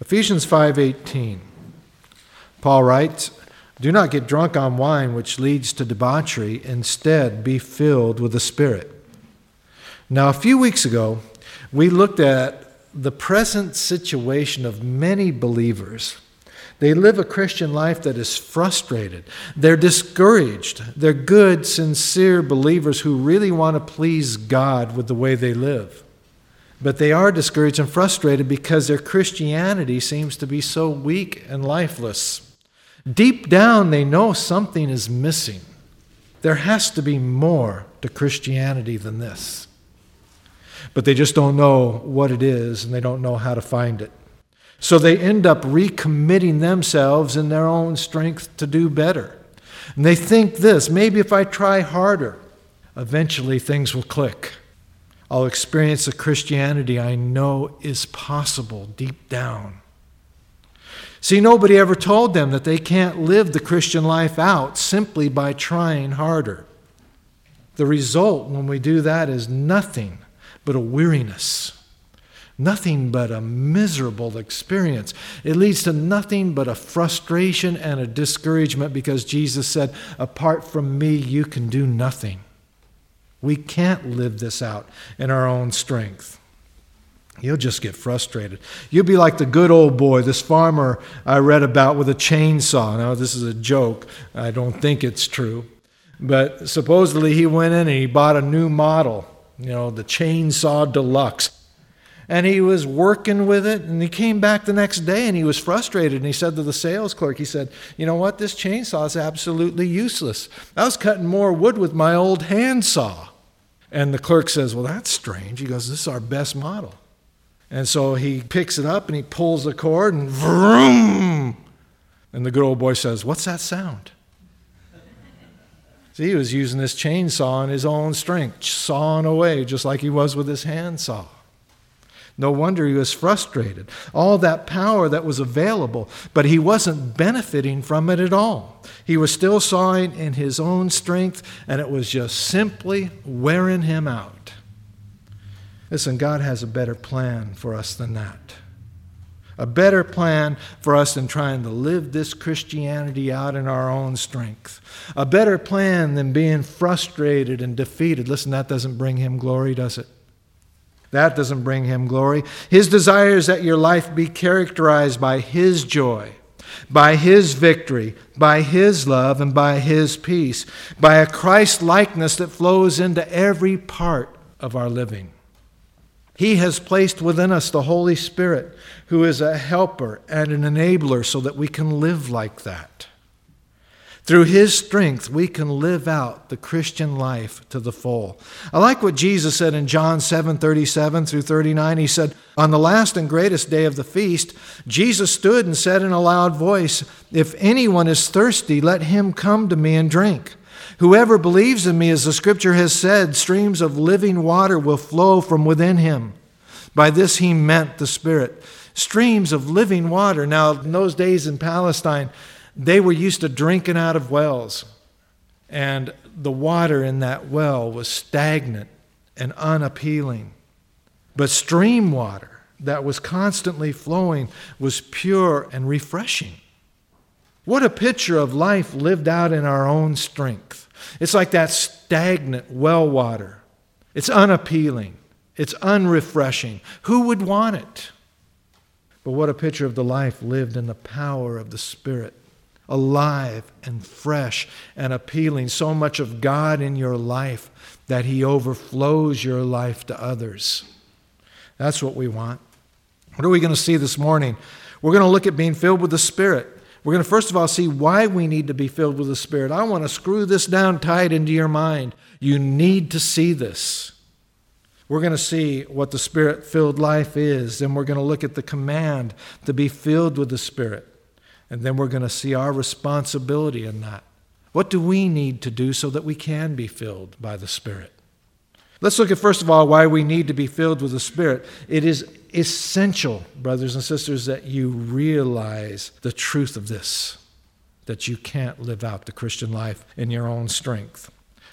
Ephesians 5:18. Paul writes, "Do not get drunk on wine, which leads to debauchery. Instead, be filled with the Spirit." Now, a few weeks ago, we looked at the present situation of many believers. They live a Christian life that is frustrated. They're discouraged. They're good, sincere believers who really want to please God with the way they live. But they are discouraged and frustrated because their Christianity seems to be so weak and lifeless. Deep down, they know something is missing. There has to be more to Christianity than this. But they just don't know what it is, and they don't know how to find it. So they end up recommitting themselves in their own strength to do better. And they think this, maybe if I try harder, eventually things will click. I'll experience the Christianity I know is possible deep down. See, nobody ever told them that they can't live the Christian life out simply by trying harder. The result when we do that is nothing but a weariness. Nothing but a miserable experience. It leads to nothing but a frustration and a discouragement because Jesus said, apart from me, you can do nothing. We can't live this out in our own strength. You'll just get frustrated. You'll be like the good old boy, this farmer I read about with a chainsaw. Now, this is a joke. I don't think it's true. But supposedly he went in and he bought a new model, the Chainsaw Deluxe. And he was working with it, and he came back the next day, and he was frustrated. And he said to the sales clerk, he said, you know what, this chainsaw is absolutely useless. I was cutting more wood with my old handsaw. And the clerk says, well, that's strange. He goes, this is our best model. And so he picks it up, and he pulls the cord, and vroom! And the good old boy says, what's that sound? See, he was using this chainsaw in his own strength, sawing away just like he was with his handsaw. No wonder he was frustrated. All that power that was available, but he wasn't benefiting from it at all. He was still sawing in his own strength, and it was just simply wearing him out. Listen, God has a better plan for us than that. A better plan for us than trying to live this Christianity out in our own strength. A better plan than being frustrated and defeated. Listen, that doesn't bring him glory, does it? That doesn't bring him glory. His desire is that your life be characterized by his joy, by his victory, by his love, and by his peace, by a Christ-likeness that flows into every part of our living. He has placed within us the Holy Spirit, who is a helper and an enabler so that we can live like that. Through his strength, we can live out the Christian life to the full. I like what Jesus said in John 7:37 through 39. He said, on the last and greatest day of the feast, Jesus stood and said in a loud voice, if anyone is thirsty, let him come to me and drink. Whoever believes in me, as the scripture has said, streams of living water will flow from within him. By this he meant the Spirit. Streams of living water. Now, in those days in Palestine, they were used to drinking out of wells, and the water in that well was stagnant and unappealing. But stream water that was constantly flowing was pure and refreshing. What a picture of life lived out in our own strength. It's like that stagnant well water. It's unappealing. It's unrefreshing. Who would want it? But what a picture of the life lived in the power of the Spirit. Alive and fresh and appealing. So much of God in your life that he overflows your life to others. That's what we want. What are we going to see this morning? We're going to look at being filled with the Spirit. We're going to first of all see why we need to be filled with the Spirit. I want to screw this down tight into your mind. You need to see this. We're going to see what the Spirit-filled life is. Then we're going to look at the command to be filled with the Spirit. And then we're going to see our responsibility in that. What do we need to do so that we can be filled by the Spirit? Let's look at, first of all, why we need to be filled with the Spirit. It is essential, brothers and sisters, that you realize the truth of this, that you can't live out the Christian life in your own strength.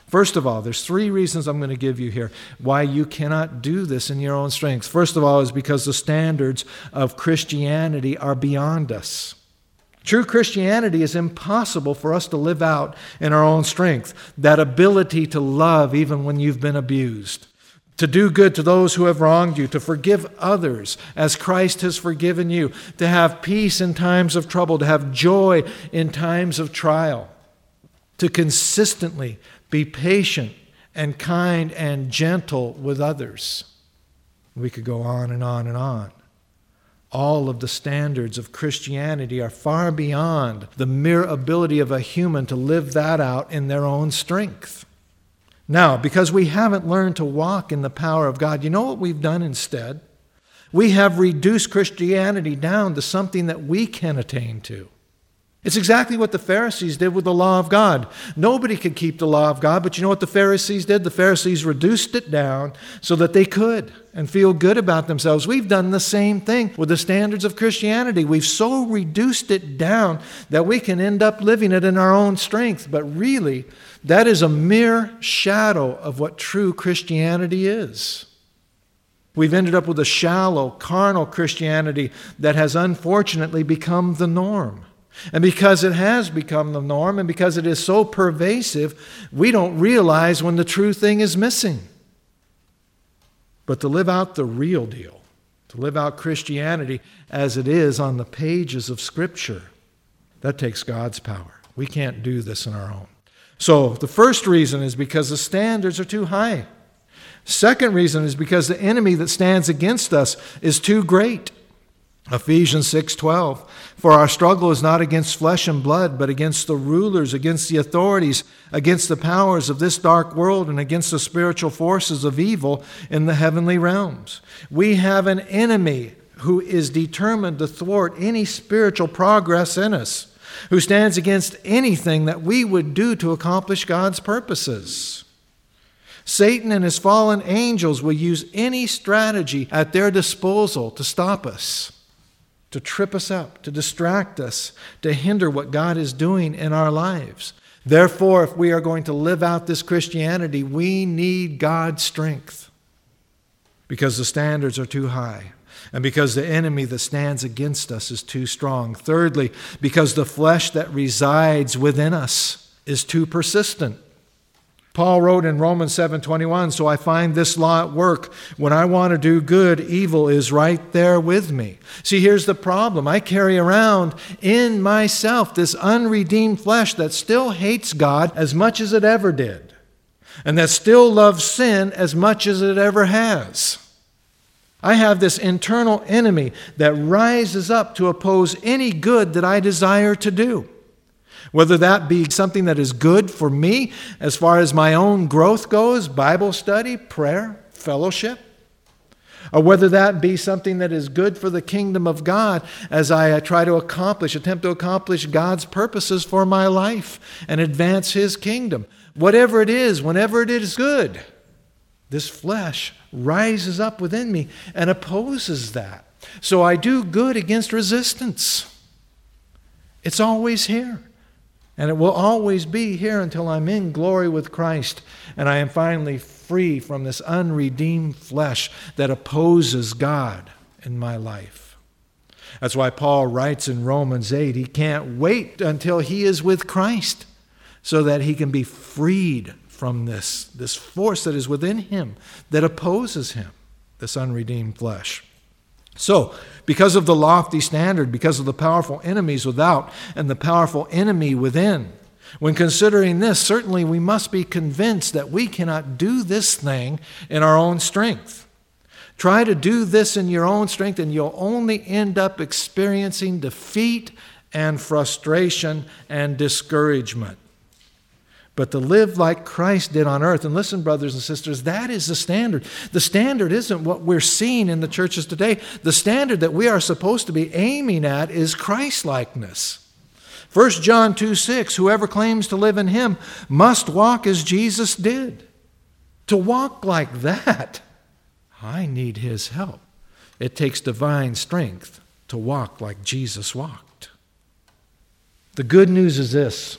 First of all, there's 3 reasons I'm going to give you here why you cannot do this in your own strength. First of all is because the standards of Christianity are beyond us. True Christianity is impossible for us to live out in our own strength. That ability to love even when you've been abused, to do good to those who have wronged you, to forgive others as Christ has forgiven you, to have peace in times of trouble, to have joy in times of trial, to consistently be patient and kind and gentle with others. We could go on and on and on. All of the standards of Christianity are far beyond the mere ability of a human to live that out in their own strength. Now, because we haven't learned to walk in the power of God, you know what we've done instead? We have reduced Christianity down to something that we can attain to. It's exactly what the Pharisees did with the law of God. Nobody could keep the law of God, but you know what the Pharisees did? The Pharisees reduced it down so that they could and feel good about themselves. We've done the same thing with the standards of Christianity. We've so reduced it down that we can end up living it in our own strength. But really, that is a mere shadow of what true Christianity is. We've ended up with a shallow, carnal Christianity that has unfortunately become the norm. And because it has become the norm and because it is so pervasive, we don't realize when the true thing is missing. But to live out the real deal, to live out Christianity as it is on the pages of Scripture, that takes God's power. We can't do this on our own. So the first reason is because the standards are too high. Second reason is because the enemy that stands against us is too great. Ephesians 6:12, for our struggle is not against flesh and blood, but against the rulers, against the authorities, against the powers of this dark world, and against the spiritual forces of evil in the heavenly realms. We have an enemy who is determined to thwart any spiritual progress in us, who stands against anything that we would do to accomplish God's purposes. Satan and his fallen angels will use any strategy at their disposal to stop us, to trip us up, to distract us, to hinder what God is doing in our lives. Therefore, if we are going to live out this Christianity, we need God's strength because the standards are too high and because the enemy that stands against us is too strong. Thirdly, because the flesh that resides within us is too persistent. Paul wrote in Romans 7:21, so I find this law at work. When I want to do good, evil is right there with me. See, here's the problem. I carry around in myself this unredeemed flesh that still hates God as much as it ever did, and that still loves sin as much as it ever has. I have this internal enemy that rises up to oppose any good that I desire to do. Whether that be something that is good for me as far as my own growth goes, Bible study, prayer, fellowship, or whether that be something that is good for the kingdom of God as I attempt to accomplish God's purposes for my life and advance His kingdom. Whatever it is, whenever it is good, this flesh rises up within me and opposes that. So I do good against resistance. It's always here. And it will always be here until I'm in glory with Christ and I am finally free from this unredeemed flesh that opposes God in my life. That's why Paul writes in Romans 8, he can't wait until he is with Christ so that he can be freed from this force that is within him that opposes him, this unredeemed flesh. So, because of the lofty standard, because of the powerful enemies without and the powerful enemy within, when considering this, certainly we must be convinced that we cannot do this thing in our own strength. Try to do this in your own strength and you'll only end up experiencing defeat and frustration and discouragement. But to live like Christ did on earth, and listen, brothers and sisters, that is the standard. The standard isn't what we're seeing in the churches today. The standard that we are supposed to be aiming at is Christ-likeness. 1 John 2:6, whoever claims to live in Him must walk as Jesus did. To walk like that, I need His help. It takes divine strength to walk like Jesus walked. The good news is this.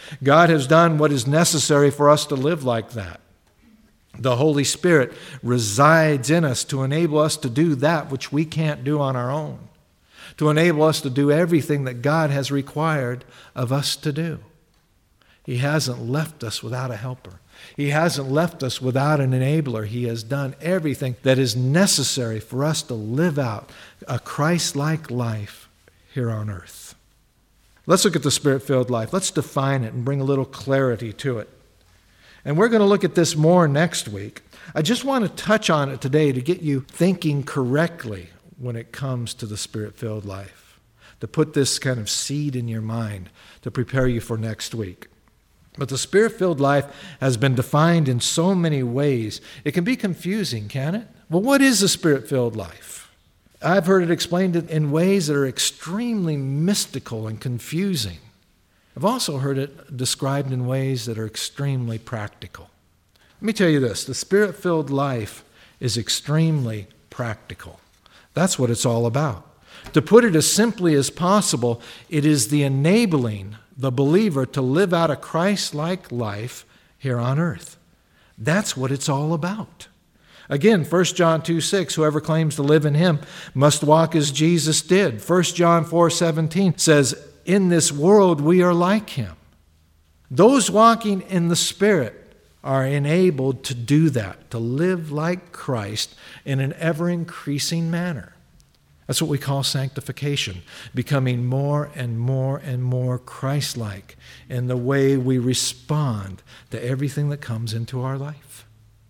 God has done what is necessary for us to live like that. The Holy Spirit resides in us to enable us to do that which we can't do on our own, to enable us to do everything that God has required of us to do. He hasn't left us without a helper. He hasn't left us without an enabler. He has done everything that is necessary for us to live out a Christ-like life here on earth. Let's look at the Spirit-filled life. Let's define it and bring a little clarity to it. And we're going to look at this more next week. I just want to touch on it today to get you thinking correctly when it comes to the Spirit-filled life, to put this kind of seed in your mind to prepare you for next week. But the Spirit-filled life has been defined in so many ways. It can be confusing, can it? Well, what is a Spirit-filled life? I've heard it explained in ways that are extremely mystical and confusing. I've also heard it described in ways that are extremely practical. Let me tell you this, the Spirit-filled life is extremely practical. That's what it's all about. To put it as simply as possible, it is the enabling the believer to live out a Christ-like life here on earth. That's what it's all about. Again, 1 John 2:6, whoever claims to live in him must walk as Jesus did. 1 John 4:17 says, in this world we are like him. Those walking in the Spirit are enabled to do that, to live like Christ in an ever-increasing manner. That's what we call sanctification, becoming more and more and more Christ-like in the way we respond to everything that comes into our life.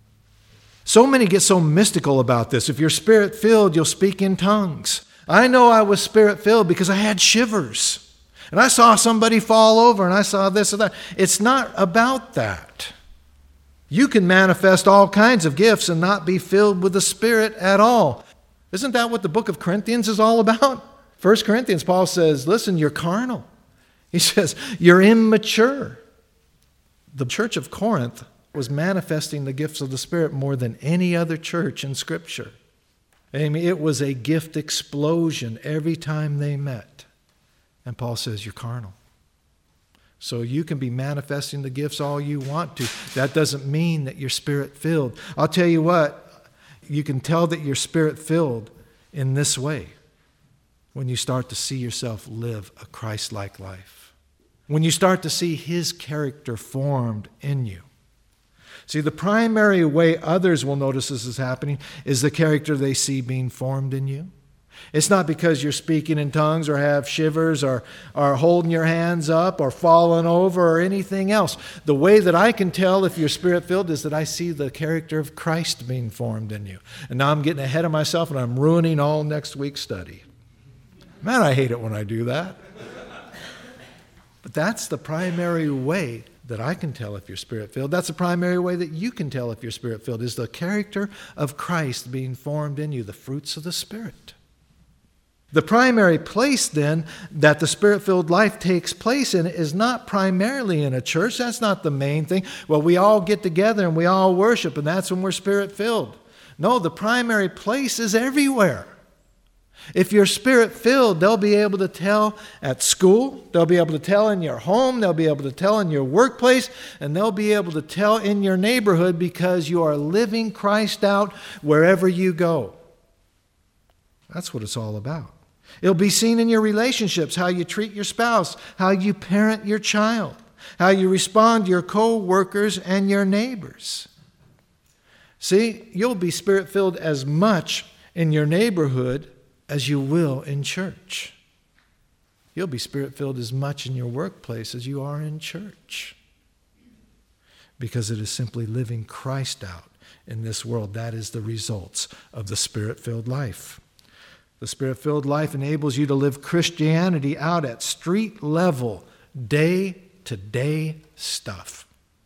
So many get so mystical about this. If you're Spirit-filled, you'll speak in tongues. I know I was Spirit-filled because I had shivers. And I saw somebody fall over and I saw this or that. It's not about that. You can manifest all kinds of gifts and not be filled with the Spirit at all. Isn't that what the book of Corinthians is all about? 1 Corinthians, Paul says, listen, you're carnal. He says, you're immature. The church of Corinth was manifesting the gifts of the Spirit more than any other church in Scripture. I mean, it was a gift explosion every time they met. And Paul says, you're carnal. So you can be manifesting the gifts all you want to. That doesn't mean that you're Spirit-filled. I'll tell you what, you can tell that you're Spirit-filled in this way. When you start to see yourself live a Christ-like life. When you start to see His character formed in you. See, the primary way others will notice this is happening is the character they see being formed in you. It's not because you're speaking in tongues or have shivers or are holding your hands up or falling over or anything else. The way that I can tell if you're Spirit-filled is that I see the character of Christ being formed in you. And now I'm getting ahead of myself and I'm ruining all next week's study. Man, I hate it when I do that. But that's the primary way that I can tell if you're Spirit-filled. That's the primary way that you can tell if you're Spirit-filled, is the character of Christ being formed in you, the fruits of the Spirit. The primary place, then, that the Spirit-filled life takes place in is not primarily in a church. That's not the main thing. Well, we all get together and we all worship, and that's when we're Spirit-filled. No, the primary place is everywhere. If you're Spirit-filled, they'll be able to tell at school, they'll be able to tell in your home, they'll be able to tell in your workplace, and they'll be able to tell in your neighborhood because you are living Christ out wherever you go. That's what it's all about. It'll be seen in your relationships, how you treat your spouse, how you parent your child, how you respond to your co-workers and your neighbors. See, you'll be Spirit-filled as much in your neighborhood as you will in church. You'll be Spirit-filled as much in your workplace as you are in church. Because it is simply living Christ out in this world. That is the results of the Spirit-filled life. The Spirit-filled life enables you to live Christianity out at street level, day-to-day stuff.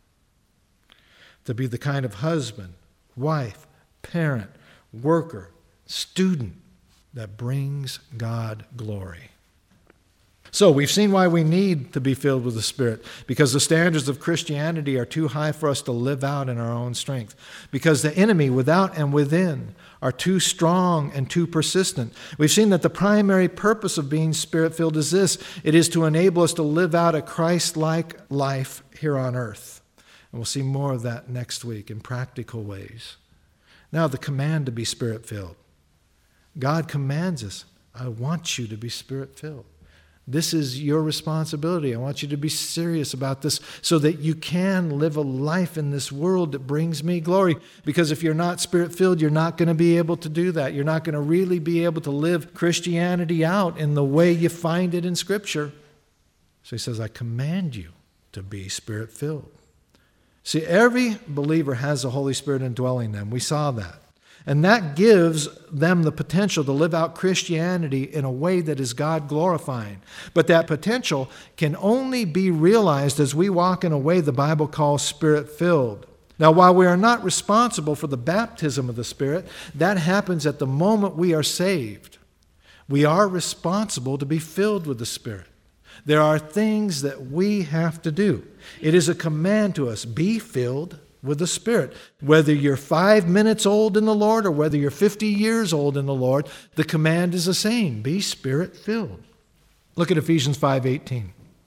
To be the kind of husband, wife, parent, worker, student that brings God glory. So we've seen why we need to be filled with the Spirit, because the standards of Christianity are too high for us to live out in our own strength, because the enemy without and within are too strong and too persistent. We've seen that the primary purpose of being Spirit-filled is this: it is to enable us to live out a Christ-like life here on earth. And we'll see more of that next week in practical ways. Now, the command to be Spirit-filled. God commands us, I want you to be Spirit-filled. This is your responsibility. I want you to be serious about this so that you can live a life in this world that brings me glory. Because if you're not Spirit-filled, you're not going to be able to do that. You're not going to really be able to live Christianity out in the way you find it in Scripture. So he says, I command you to be Spirit-filled. See, every believer has the Holy Spirit indwelling them. We saw that. And that gives them the potential to live out Christianity in a way that is God-glorifying. But that potential can only be realized as we walk in a way the Bible calls Spirit-filled. Now, while we are not responsible for the baptism of the Spirit, that happens at the moment we are saved. We are responsible to be filled with the Spirit. There are things that we have to do. It is a command to us, be filled with the Spirit. Whether you're 5 minutes old in the Lord or whether you're 50 years old in the Lord, the command is the same, be Spirit-filled. Look at Ephesians 5:18.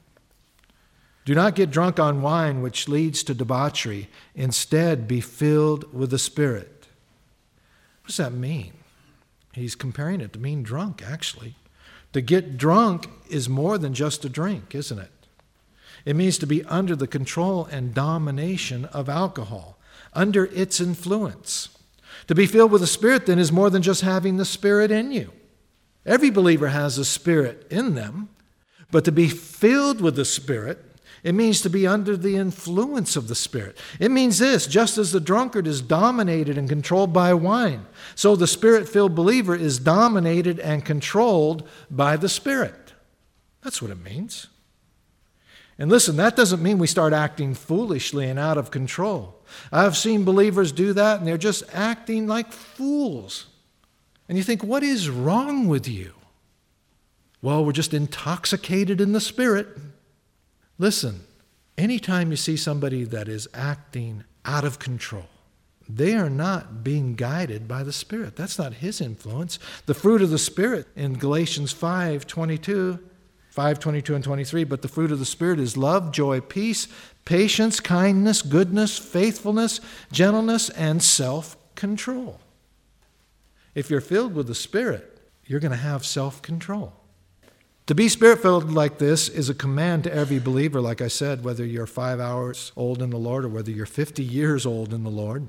Do not get drunk on wine, which leads to debauchery. Instead, be filled with the Spirit. What does that mean? He's comparing it to being drunk, actually. To get drunk is more than just a drink, isn't it? It means to be under the control and domination of alcohol, under its influence. To be filled with the Spirit, then, is more than just having the Spirit in you. Every believer has a Spirit in them, but to be filled with the Spirit, it means to be under the influence of the Spirit. It means this: just as the drunkard is dominated and controlled by wine, so the Spirit-filled believer is dominated and controlled by the Spirit. That's what it means. And listen, that doesn't mean we start acting foolishly and out of control. I've seen believers do that, and they're just acting like fools. And you think, what is wrong with you? Well, we're just intoxicated in the Spirit. Listen, anytime you see somebody that is acting out of control, they are not being guided by the Spirit. That's not His influence. The fruit of the Spirit in Galatians 5:22 and 23, but the fruit of the Spirit is love, joy, peace, patience, kindness, goodness, faithfulness, gentleness, and self-control. If you're filled with the Spirit, you're going to have self-control. To be Spirit-filled like this is a command to every believer, like I said, whether you're 5 hours old in the Lord or whether you're 50 years old in the Lord.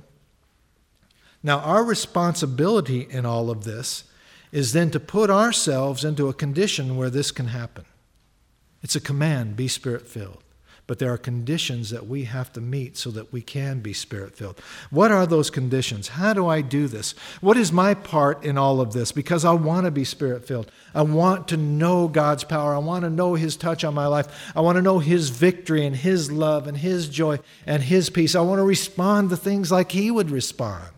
Now, our responsibility in all of this is then to put ourselves into a condition where this can happen. It's a command, be Spirit-filled. But there are conditions that we have to meet so that we can be Spirit-filled. What are those conditions? How do I do this? What is my part in all of this? Because I want to be Spirit-filled. I want to know God's power. I want to know His touch on my life. I want to know His victory and His love and His joy and His peace. I want to respond to things like He would respond.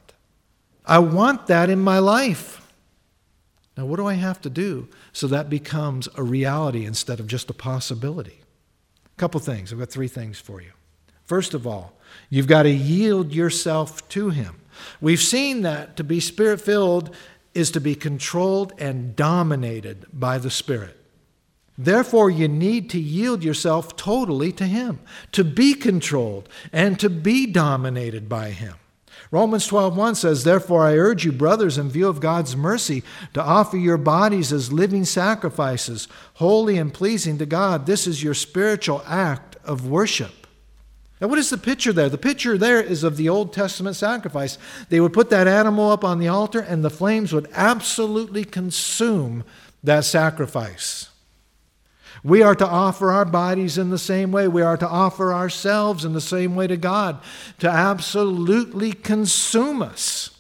I want that in my life. Now, what do I have to do so that becomes a reality instead of just a possibility? A couple things. I've got 3 things for you. First of all, you've got to yield yourself to Him. We've seen that to be Spirit-filled is to be controlled and dominated by the Spirit. Therefore, you need to yield yourself totally to Him, to be controlled and to be dominated by Him. Romans 12:1 says, therefore I urge you, brothers, in view of God's mercy, to offer your bodies as living sacrifices, holy and pleasing to God. This is your spiritual act of worship. Now, what is the picture there? The picture there is of the Old Testament sacrifice. They would put that animal up on the altar, and the flames would absolutely consume that sacrifice. We are to offer our bodies in the same way. We are to offer ourselves in the same way to God, to absolutely consume us,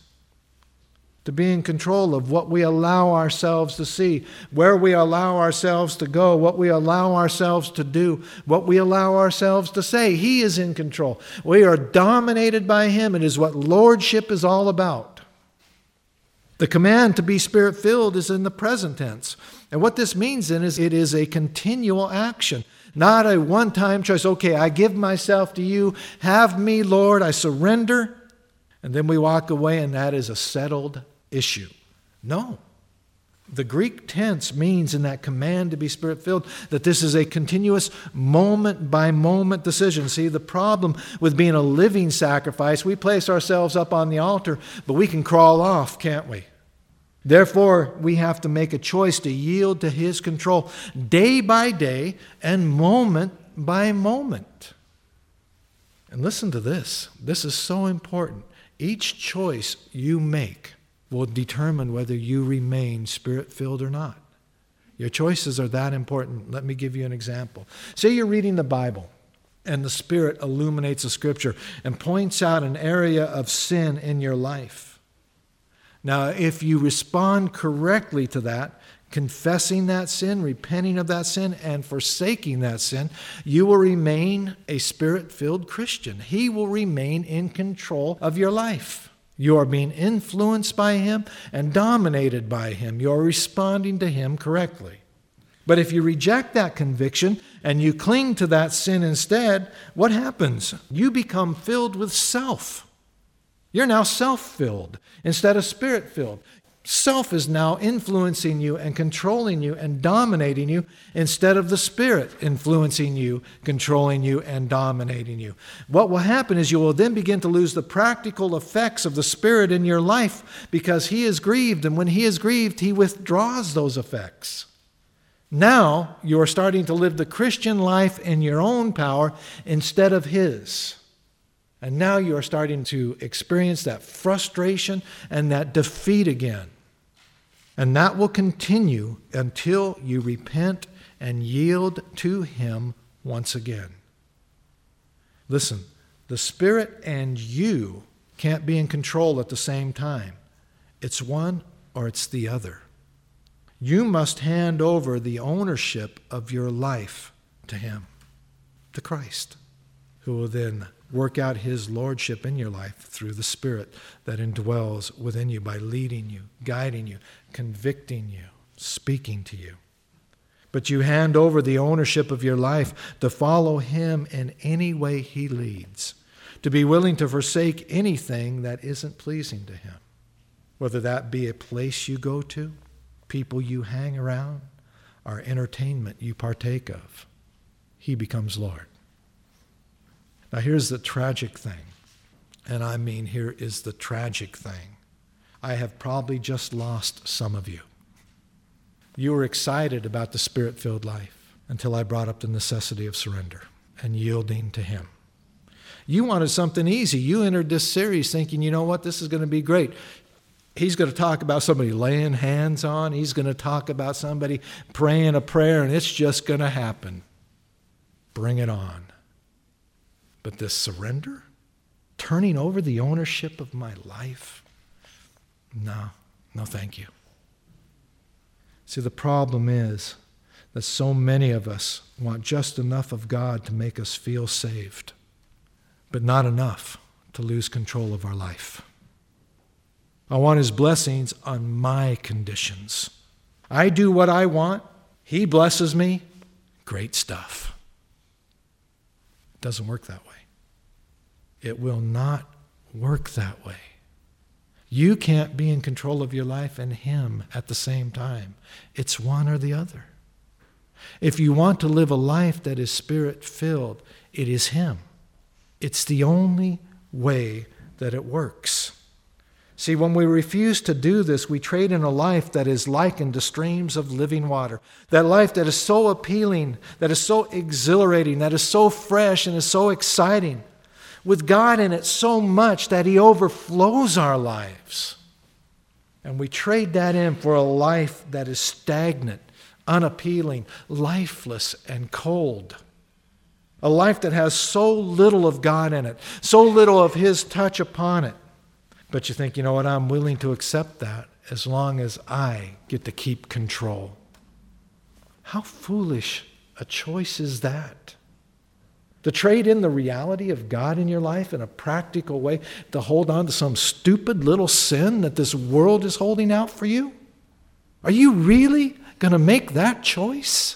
to be in control of what we allow ourselves to see, where we allow ourselves to go, what we allow ourselves to do, what we allow ourselves to say. He is in control. We are dominated by Him. It is what lordship is all about. The command to be Spirit-filled is in the present tense. And what this means then is it is a continual action, not a one-time choice. Okay, I give myself to you. Have me, Lord. I surrender. And then we walk away and that is a settled issue. No. The Greek tense means in that command to be Spirit-filled that this is a continuous moment-by-moment decision. See, the problem with being a living sacrifice, we place ourselves up on the altar, but we can crawl off, can't we? Therefore, we have to make a choice to yield to His control day by day and moment by moment. And listen to this. This is so important. Each choice you make will determine whether you remain Spirit-filled or not. Your choices are that important. Let me give you an example. Say you're reading the Bible and the Spirit illuminates the Scripture and points out an area of sin in your life. Now, if you respond correctly to that, confessing that sin, repenting of that sin, and forsaking that sin, you will remain a Spirit-filled Christian. He will remain in control of your life. You are being influenced by Him and dominated by Him. You are responding to Him correctly. But if you reject that conviction and you cling to that sin instead, what happens? You become filled with self. You're now self-filled instead of Spirit-filled. Self is now influencing you and controlling you and dominating you instead of the Spirit influencing you, controlling you, and dominating you. What will happen is you will then begin to lose the practical effects of the Spirit in your life because He is grieved, and when He is grieved, He withdraws those effects. Now you are starting to live the Christian life in your own power instead of His. And now you are starting to experience that frustration and that defeat again. And that will continue until you repent and yield to Him once again. Listen, the Spirit and you can't be in control at the same time. It's one or it's the other. You must hand over the ownership of your life to Him, to Christ, who will then work out His lordship in your life through the Spirit that indwells within you by leading you, guiding you, convicting you, speaking to you. But you hand over the ownership of your life to follow Him in any way He leads, to be willing to forsake anything that isn't pleasing to Him, whether that be a place you go to, people you hang around, or entertainment you partake of. He becomes Lord. Now here's the tragic thing, and I mean here is the tragic thing. I have probably just lost some of you. You were excited about the Spirit-filled life until I brought up the necessity of surrender and yielding to Him. You wanted something easy. You entered this series thinking, you know what, this is going to be great. He's going to talk about somebody laying hands on. He's going to talk about somebody praying a prayer, and it's just going to happen. Bring it on. But this surrender, turning over the ownership of my life, no thank you. See, the problem is that so many of us want just enough of God to make us feel saved, but not enough to lose control of our life. I want His blessings on my conditions. I do what I want. He blesses me. Great stuff. It doesn't work that way. It will not work that way. You can't be in control of your life and Him at the same time. It's one or the other. If you want to live a life that is Spirit-filled, it is Him. It's the only way that it works. See, when we refuse to do this, we trade in a life that is likened to streams of living water. That life that is so appealing, that is so exhilarating, that is so fresh and is so exciting, with God in it so much that He overflows our lives. And we trade that in for a life that is stagnant, unappealing, lifeless, and cold. A life that has so little of God in it, so little of His touch upon it. But you think, you know what, I'm willing to accept that as long as I get to keep control. How foolish a choice is that? To trade in the reality of God in your life in a practical way to hold on to some stupid little sin that this world is holding out for you? Are you really going to make that choice?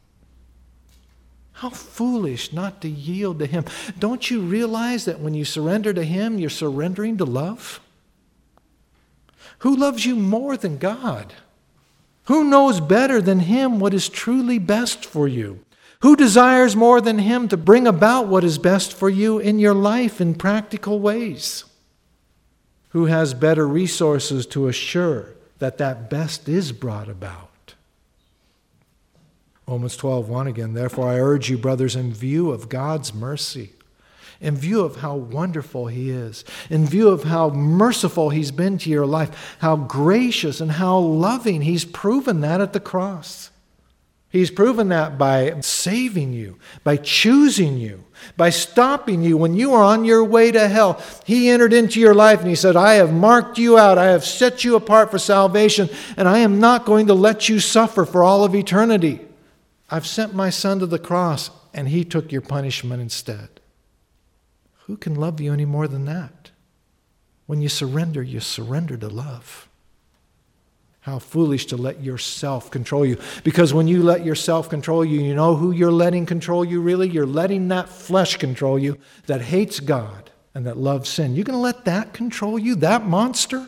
How foolish not to yield to Him. Don't you realize that when you surrender to Him, you're surrendering to love? Who loves you more than God? Who knows better than Him what is truly best for you? Who desires more than Him to bring about what is best for you in your life in practical ways? Who has better resources to assure that that best is brought about? Romans 12:1 again, therefore I urge you, brothers, in view of God's mercy, in view of how wonderful He is, in view of how merciful He's been to your life, how gracious and how loving He's proven that at the cross. He's proven that by saving you, by choosing you, by stopping you when you are on your way to hell. He entered into your life and He said, I have marked you out. I have set you apart for salvation, and I am not going to let you suffer for all of eternity. I've sent my Son to the cross, and He took your punishment instead. Who can love you any more than that? When you surrender to love. How foolish to let yourself control you. Because when you let yourself control you, you know who you're letting control you really? You're letting that flesh control you that hates God and that loves sin. You're going to let that control you, that monster?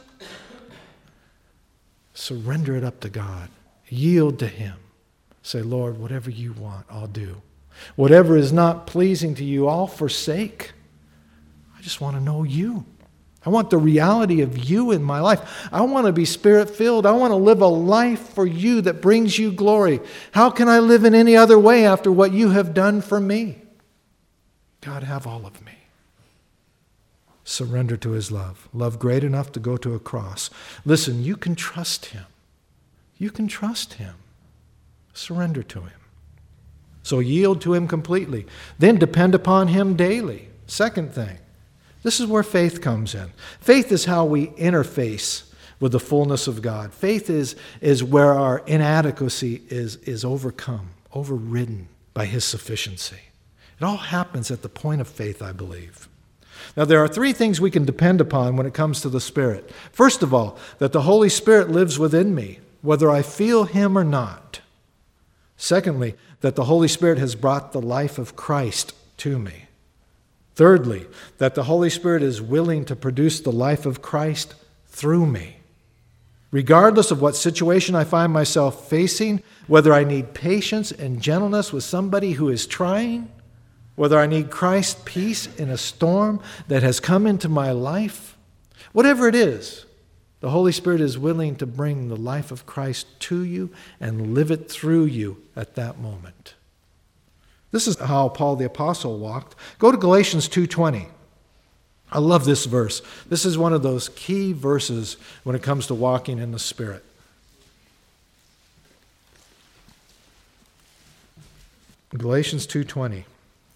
Surrender it up to God. Yield to Him. Say, Lord, whatever you want, I'll do. Whatever is not pleasing to you, I'll forsake. I just want to know you. I want the reality of you in my life. I want to be Spirit-filled. I want to live a life for you that brings you glory. How can I live in any other way after what you have done for me? God, have all of me. Surrender to His love. Love great enough to go to a cross. Listen, you can trust Him. You can trust Him. Surrender to Him. So yield to Him completely. Then depend upon Him daily. Second thing. This is where faith comes in. Faith is how we interface with the fullness of God. Faith is where our inadequacy is overcome, overridden by His sufficiency. It all happens at the point of faith, I believe. Now, there are three things we can depend upon when it comes to the Spirit. First of all, that the Holy Spirit lives within me, whether I feel Him or not. Secondly, that the Holy Spirit has brought the life of Christ to me. Thirdly, that the Holy Spirit is willing to produce the life of Christ through me. Regardless of what situation I find myself facing, whether I need patience and gentleness with somebody who is trying, whether I need Christ's peace in a storm that has come into my life, whatever it is, the Holy Spirit is willing to bring the life of Christ to you and live it through you at that moment. This is how Paul the Apostle walked. Go to Galatians 2:20. I love this verse. This is one of those key verses when it comes to walking in the Spirit. Galatians 2:20.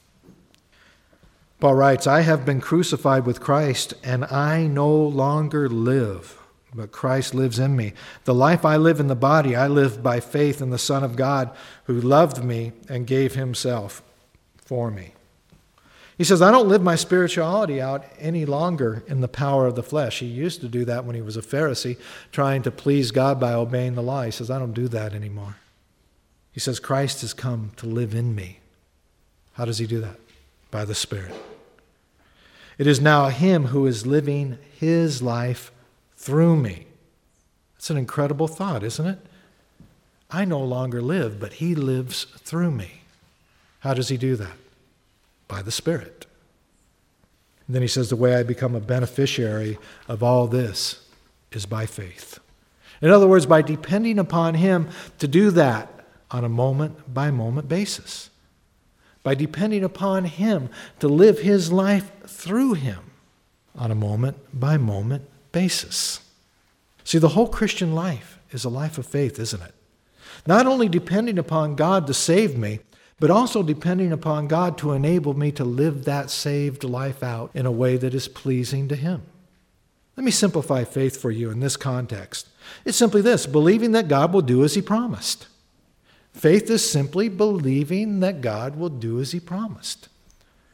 Paul writes, I have been crucified with Christ, and I no longer live, but Christ lives in me. The life I live in the body, I live by faith in the Son of God who loved me and gave Himself for me. He says, I don't live my spirituality out any longer in the power of the flesh. He used to do that when he was a Pharisee, trying to please God by obeying the law. He says, I don't do that anymore. He says, Christ has come to live in me. How does He do that? By the Spirit. It is now Him who is living His life through me. That's an incredible thought, isn't it? I no longer live, but He lives through me. How does He do that? By the Spirit. And then he says the way I become a beneficiary of all this is by faith. In other words, by depending upon Him to do that on a moment-by-moment basis. By depending upon Him to live His life through Him on a moment-by-moment basis. See, the whole Christian life is a life of faith, isn't it? Not only depending upon God to save me, but also depending upon God to enable me to live that saved life out in a way that is pleasing to Him. Let me simplify faith for you in this context. It's simply this, believing that God will do as He promised. Faith is simply believing that God will do as He promised.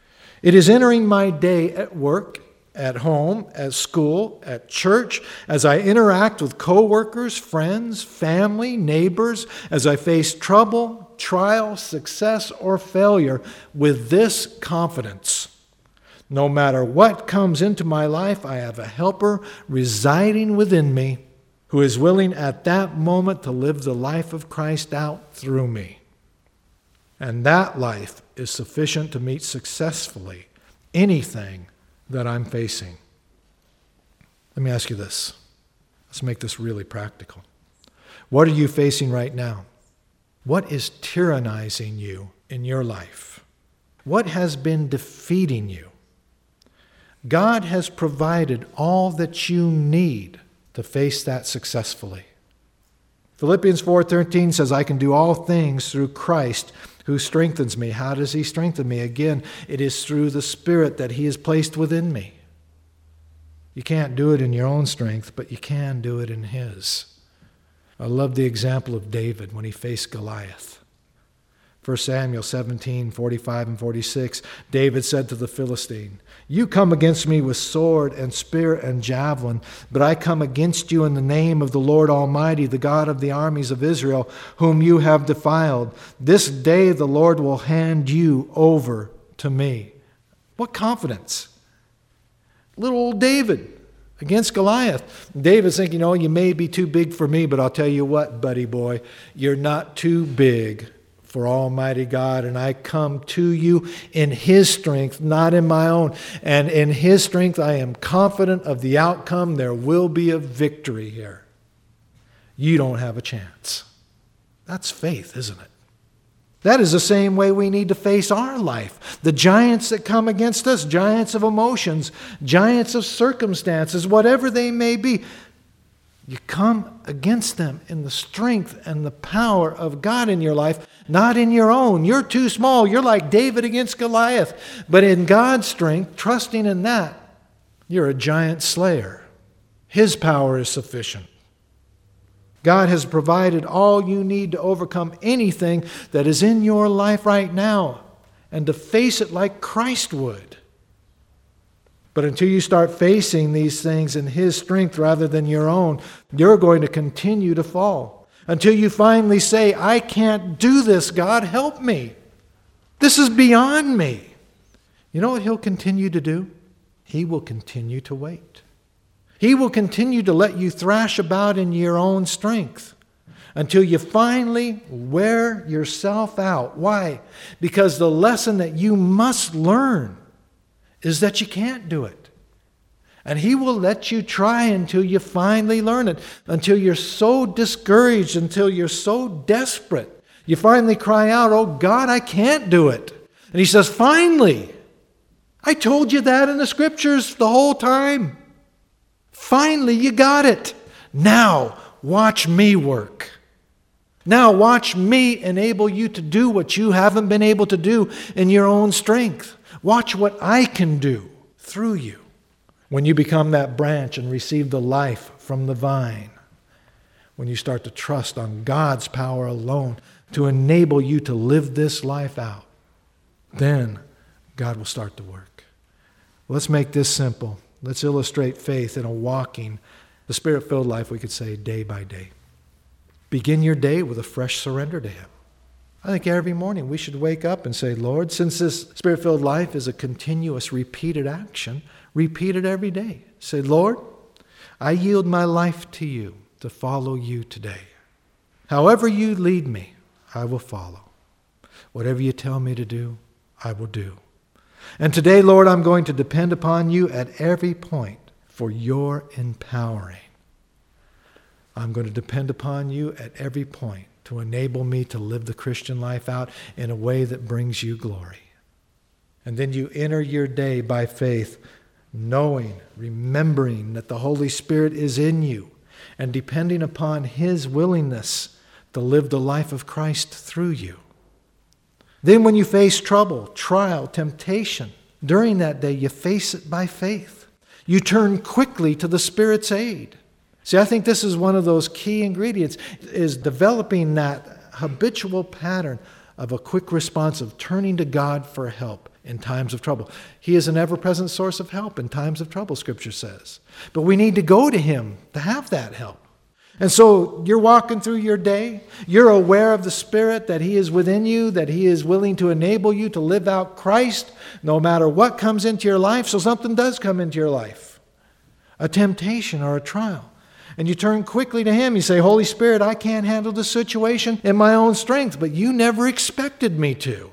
It is entering my day at work, at home, at school, at church, as I interact with coworkers, friends, family, neighbors, as I face trouble, trial, success, or failure with this confidence. No matter what comes into my life, I have a helper residing within me who is willing at that moment to live the life of Christ out through me. And that life is sufficient to meet successfully anything that I'm facing. Let me ask you this. Let's make this really practical. What are you facing right now? What is tyrannizing you in your life? What has been defeating you? God has provided all that you need to face that successfully. Philippians 4:13 says, I can do all things through Christ who strengthens me. How does he strengthen me? Again, it is through the Spirit that he has placed within me. You can't do it in your own strength, but you can do it in his. I love the example of David when he faced Goliath. 1 Samuel 17:45 and 46, David said to the Philistine, you come against me with sword and spear and javelin, but I come against you in the name of the Lord Almighty, the God of the armies of Israel, whom you have defiled. This day the Lord will hand you over to me. What confidence. Little old David against Goliath. David's thinking, you may be too big for me, but I'll tell you what, buddy boy, you're not too big for Almighty God, and I come to you in his strength, not in my own. And in his strength, I am confident of the outcome. There will be a victory here. You don't have a chance. That's faith, isn't it? That is the same way we need to face our life. The giants that come against us, giants of emotions, giants of circumstances, whatever they may be, you come against them in the strength and the power of God in your life, not in your own. You're too small. You're like David against Goliath. But in God's strength, trusting in that, you're a giant slayer. His power is sufficient. God has provided all you need to overcome anything that is in your life right now and to face it like Christ would. But until you start facing these things in his strength rather than your own, you're going to continue to fall. Until you finally say, I can't do this, God, help me. This is beyond me. You know what he'll continue to do? He will continue to wait. He will continue to let you thrash about in your own strength until you finally wear yourself out. Why? Because the lesson that you must learn is that you can't do it. And he will let you try until you finally learn it, until you're so discouraged, until you're so desperate. You finally cry out, oh God, I can't do it. And he says, finally, I told you that in the scriptures the whole time. Finally, you got it. Now, watch me work. Now, watch me enable you to do what you haven't been able to do in your own strength. Watch what I can do through you. When you become that branch and receive the life from the vine, when you start to trust on God's power alone to enable you to live this life out, then God will start to work. Let's make this simple. Let's illustrate faith in a walking, the Spirit-filled life, we could say, day by day. Begin your day with a fresh surrender to him. I think every morning we should wake up and say, Lord, since this Spirit-filled life is a continuous, repeated action, repeat it every day. Say, Lord, I yield my life to you to follow you today. However you lead me, I will follow. Whatever you tell me to do, I will do. And today, Lord, I'm going to depend upon you at every point for your empowering. I'm going to depend upon you at every point to enable me to live the Christian life out in a way that brings you glory. And then you enter your day by faith, knowing, remembering that the Holy Spirit is in you and depending upon his willingness to live the life of Christ through you. Then when you face trouble, trial, temptation, during that day you face it by faith. You turn quickly to the Spirit's aid. See, I think this is one of those key ingredients, is developing that habitual pattern of a quick response of turning to God for help in times of trouble. He is an ever-present source of help in times of trouble, Scripture says. But we need to go to Him to have that help. And so you're walking through your day. You're aware of the Spirit, that He is within you, that He is willing to enable you to live out Christ no matter what comes into your life. So something does come into your life, a temptation or a trial. And you turn quickly to Him. You say, Holy Spirit, I can't handle the situation in my own strength, but you never expected me to.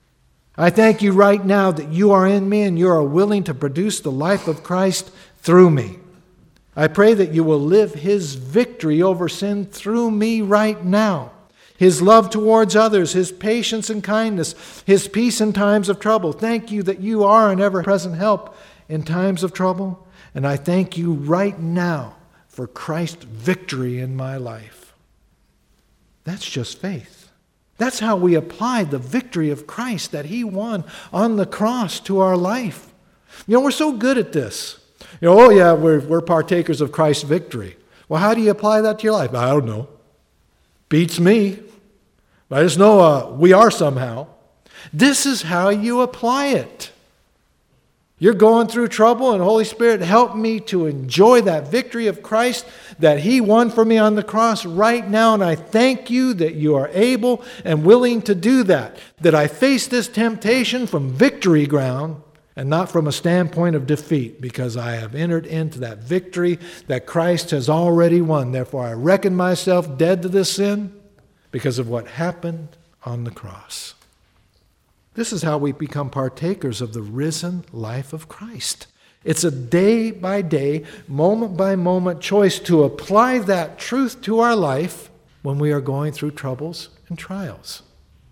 I thank you right now that you are in me and you are willing to produce the life of Christ through me. I pray that you will live His victory over sin through me right now. His love towards others, His patience and kindness, His peace in times of trouble. Thank you that you are an ever-present help in times of trouble. And I thank you right now for Christ's victory in my life. That's just faith. That's how we apply the victory of Christ that He won on the cross to our life. You know, we're so good at this. You know, oh yeah, we're partakers of Christ's victory. Well, how do you apply that to your life? I don't know. Beats me. I just know we are somehow. This is how you apply it. You're going through trouble, and Holy Spirit, help me to enjoy that victory of Christ that He won for me on the cross right now. And I thank you that you are able and willing to do that. That I face this temptation from victory ground and not from a standpoint of defeat, because I have entered into that victory that Christ has already won. Therefore, I reckon myself dead to this sin because of what happened on the cross. This is how we become partakers of the risen life of Christ. It's a day-by-day, moment-by-moment choice to apply that truth to our life when we are going through troubles and trials.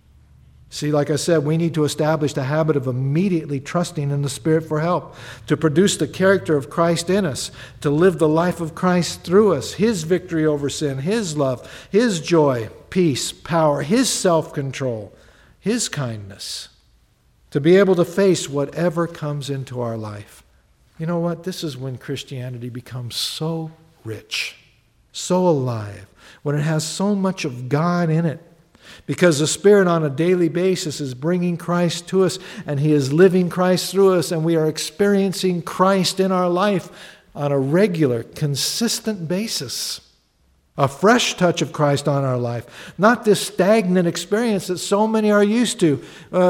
See, like I said, we need to establish the habit of immediately trusting in the Spirit for help, to produce the character of Christ in us, to live the life of Christ through us, His victory over sin, His love, His joy, peace, power, His self-control, His kindness, to be able to face whatever comes into our life. You know what? This is when Christianity becomes so rich, so alive, when it has so much of God in it. Because the Spirit on a daily basis is bringing Christ to us, and He is living Christ through us, and we are experiencing Christ in our life on a regular, consistent basis. A fresh touch of Christ on our life. Not this stagnant experience that so many are used to.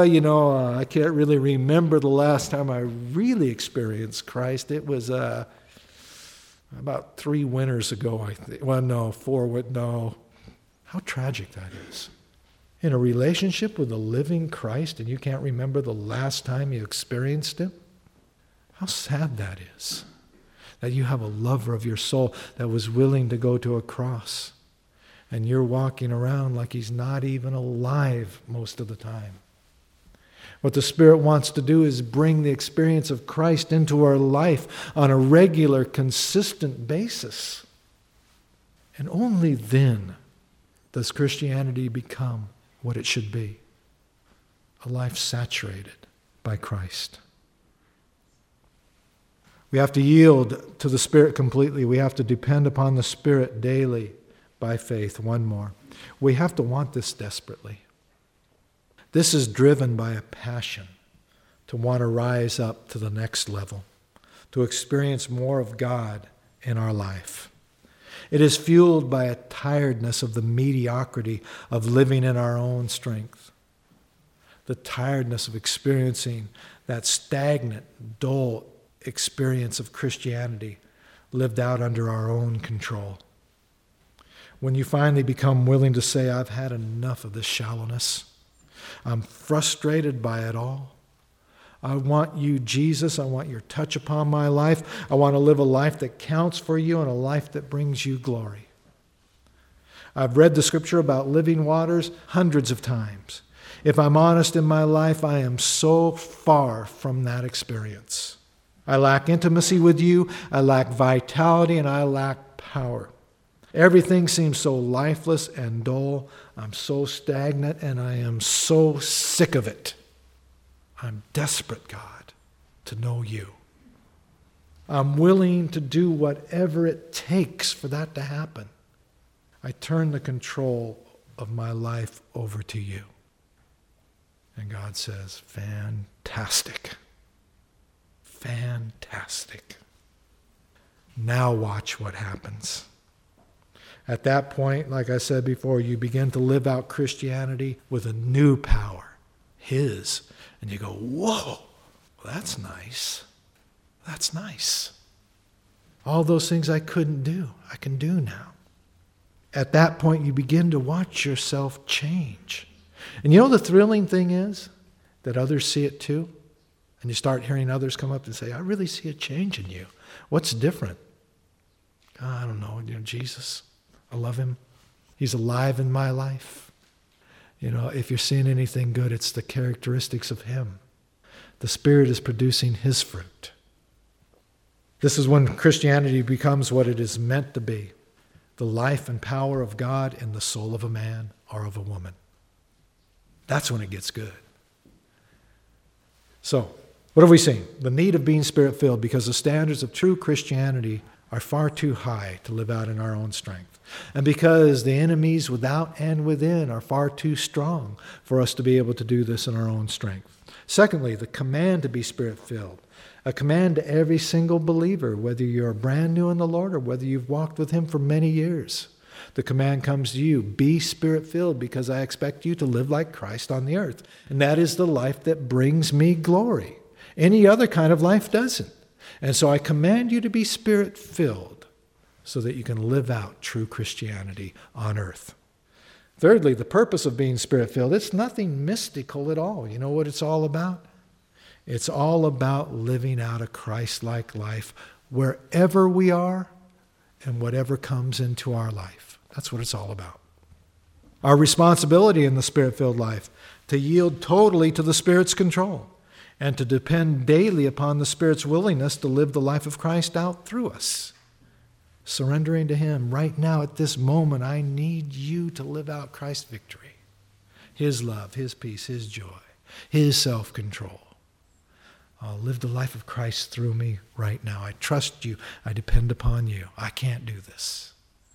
I can't really remember the last time I really experienced Christ. It was about 3 winters ago, I think. Well, no, 4. No. How tragic that is. In a relationship with the living Christ, and you can't remember the last time you experienced Him? How sad that is. That you have a lover of your soul that was willing to go to a cross, and you're walking around like He's not even alive most of the time. What the Spirit wants to do is bring the experience of Christ into our life on a regular, consistent basis. And only then does Christianity become what it should be, a life saturated by Christ. We have to yield to the Spirit completely. We have to depend upon the Spirit daily by faith. One more. We have to want this desperately. This is driven by a passion to want to rise up to the next level, to experience more of God in our life. It is fueled by a tiredness of the mediocrity of living in our own strength. The tiredness of experiencing that stagnant, dull experience of Christianity lived out under our own control. When you finally become willing to say, I've had enough of this shallowness. I'm frustrated by it all. I want you, Jesus. I want your touch upon my life. I want to live a life that counts for you and a life that brings you glory. I've read the scripture about living waters hundreds of times. If I'm honest in my life, I am so far from that experience. I lack intimacy with you. I lack vitality, and I lack power. Everything seems so lifeless and dull. I'm so stagnant, and I am so sick of it. I'm desperate, God, to know you. I'm willing to do whatever it takes for that to happen. I turn the control of my life over to you. And God says, fantastic. Fantastic. Now watch what happens. At that point, like I said before, you begin to live out Christianity with a new power, His. And you go, whoa, well, that's nice. That's nice. All those things I couldn't do, I can do now. At that point, you begin to watch yourself change. And you know the thrilling thing is that others see it too. And you start hearing others come up and say, I really see a change in you. What's different? I don't know, Jesus. I love Him. He's alive in my life. If you're seeing anything good, it's the characteristics of Him. The Spirit is producing His fruit. This is when Christianity becomes what it is meant to be, the life and power of God in the soul of a man or of a woman. That's when it gets good. So, what have we seen? The need of being Spirit-filled, because the standards of true Christianity are far too high to live out in our own strength. And because the enemies without and within are far too strong for us to be able to do this in our own strength. Secondly, the command to be Spirit-filled. A command to every single believer, whether you're brand new in the Lord or whether you've walked with Him for many years. The command comes to you, be Spirit-filled, because I expect you to live like Christ on the earth. And that is the life that brings me glory. Any other kind of life doesn't. And so I command you to be Spirit-filled so that you can live out true Christianity on earth. Thirdly, the purpose of being Spirit-filled, it's nothing mystical at all. You know what it's all about? It's all about living out a Christ-like life wherever we are and whatever comes into our life. That's what it's all about. Our responsibility in the Spirit-filled life, to yield totally to the Spirit's control and to depend daily upon the Spirit's willingness to live the life of Christ out through us. Surrendering to Him right now at this moment, I need you to live out Christ's victory, His love, His peace, His joy, His self-control. I'll live the life of Christ through me right now. I trust you. I depend upon you. I can't do this.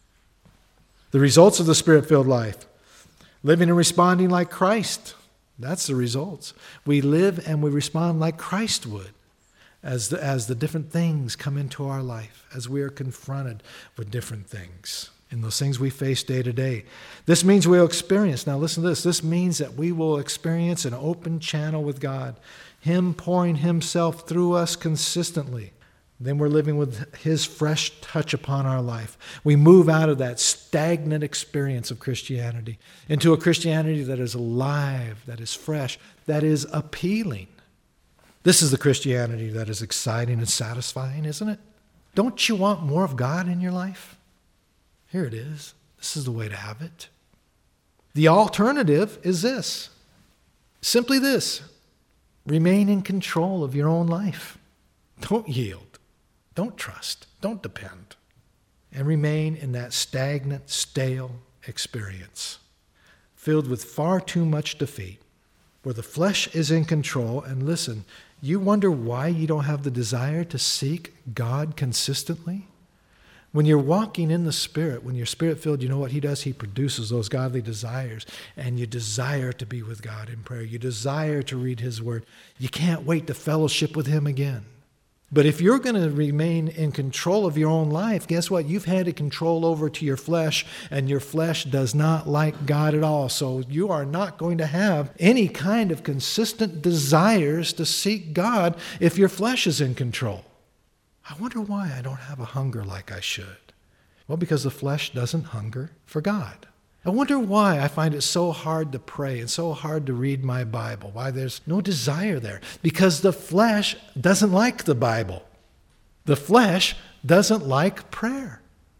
The results of the Spirit-filled life, living and responding like Christ. That's the results. We live and we respond like Christ would as the different things come into our life, as we are confronted with different things and those things we face day to day. This means we'll experience, now listen to this means that we will experience an open channel with God, Him pouring Himself through us consistently. Then we're living with His fresh touch upon our life. We move out of that stagnant experience of Christianity into a Christianity that is alive, that is fresh, that is appealing. This is the Christianity that is exciting and satisfying, isn't it? Don't you want more of God in your life? Here it is. This is the way to have it. The alternative is this. Simply this. Remain in control of your own life. Don't yield. Don't trust. Don't depend. And remain in that stagnant, stale experience, filled with far too much defeat, where the flesh is in control. And listen, you wonder why you don't have the desire to seek God consistently? When you're walking in the Spirit, when you're Spirit-filled, you know what He does? He produces those godly desires, and you desire to be with God in prayer. You desire to read His Word. You can't wait to fellowship with Him again. But if you're going to remain in control of your own life, guess what? You've handed control over to your flesh, and your flesh does not like God at all. So you are not going to have any kind of consistent desires to seek God if your flesh is in control. I wonder why I don't have a hunger like I should. Well, because the flesh doesn't hunger for God. I wonder why I find it so hard to pray and so hard to read my Bible, why there's no desire there. Because the flesh doesn't like the Bible. The flesh doesn't like prayer.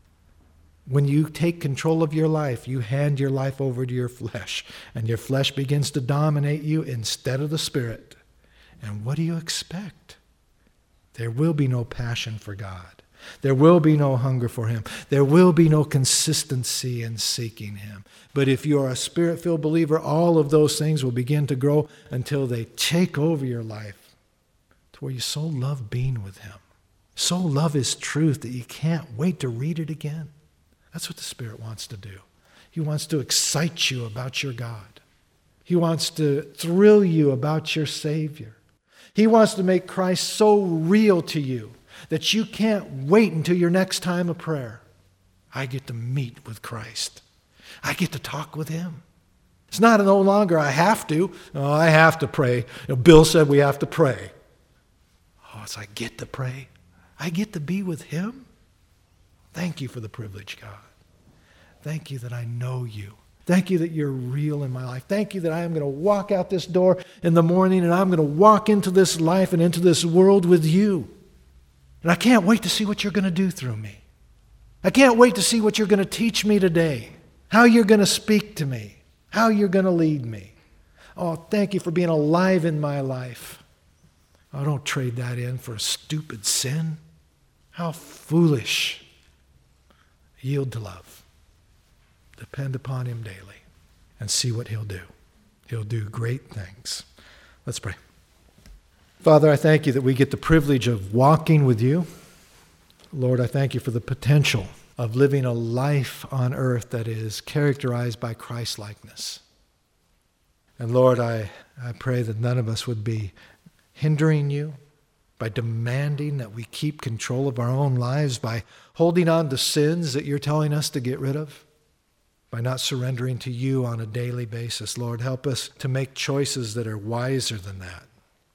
When you take control of your life, you hand your life over to your flesh, and your flesh begins to dominate you instead of the Spirit. And what do you expect? There will be no passion for God. There will be no hunger for Him. There will be no consistency in seeking Him. But if you are a Spirit-filled believer, all of those things will begin to grow until they take over your life to where you so love being with Him. So love His truth that you can't wait to read it again. That's what the Spirit wants to do. He wants to excite you about your God. He wants to thrill you about your Savior. He wants to make Christ so real to you that you can't wait until your next time of prayer. I get to meet with Christ. I get to talk with Him. It's not no longer I have to. Oh, I have to pray. Bill said we have to pray. Oh, it's I get to pray. I get to be with Him. Thank you for the privilege, God. Thank you that I know you. Thank you that you're real in my life. Thank you that I am going to walk out this door in the morning and I'm going to walk into this life and into this world with you. And I can't wait to see what you're going to do through me. I can't wait to see what you're going to teach me today, how you're going to speak to me, how you're going to lead me. Oh, thank you for being alive in my life. Oh, don't trade that in for a stupid sin. How foolish. Yield to love. Depend upon Him daily and see what He'll do. He'll do great things. Let's pray. Father, I thank you that we get the privilege of walking with you. Lord, I thank you for the potential of living a life on earth that is characterized by Christ-likeness. And Lord, I pray that none of us would be hindering you by demanding that we keep control of our own lives, by holding on to sins that you're telling us to get rid of, by not surrendering to you on a daily basis. Lord, help us to make choices that are wiser than that.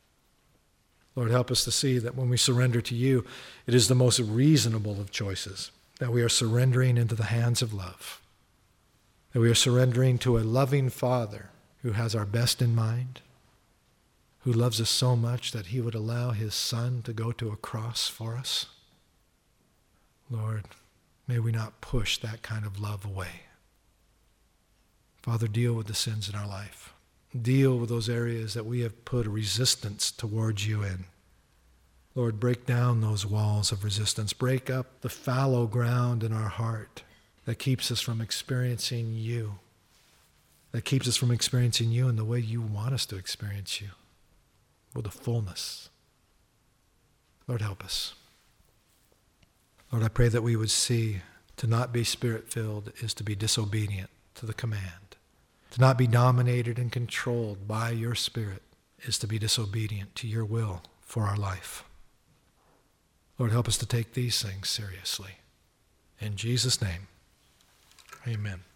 Lord, help us to see that when we surrender to you, it is the most reasonable of choices, that we are surrendering into the hands of love, that we are surrendering to a loving Father who has our best in mind, who loves us so much that He would allow His Son to go to a cross for us. Lord, may we not push that kind of love away. Father, deal with the sins in our life. Deal with those areas that we have put a resistance towards you in. Lord, break down those walls of resistance. Break up the fallow ground in our heart that keeps us from experiencing you, that keeps us from experiencing you in the way you want us to experience you, with a fullness. Lord, help us. Lord, I pray that we would see to not be Spirit-filled is to be disobedient to the command. To not be dominated and controlled by your Spirit is to be disobedient to your will for our life. Lord, help us to take these things seriously. In Jesus' name, amen.